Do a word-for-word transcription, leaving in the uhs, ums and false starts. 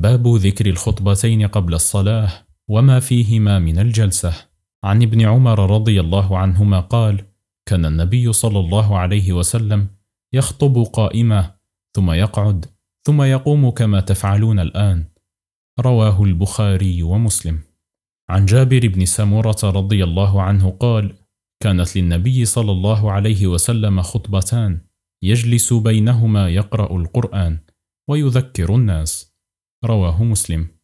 باب ذكر الخطبتين قبل الصلاة وما فيهما من الجلسة. عن ابن عمر رضي الله عنهما قال: كان النبي صلى الله عليه وسلم يخطب قائما ثم يقعد ثم يقوم كما تفعلون الآن. رواه البخاري ومسلم. عن جابر بن سمرة رضي الله عنه قال: كانت للنبي صلى الله عليه وسلم خطبتان يجلس بينهما يقرأ القرآن ويذكر الناس. رواه مسلم.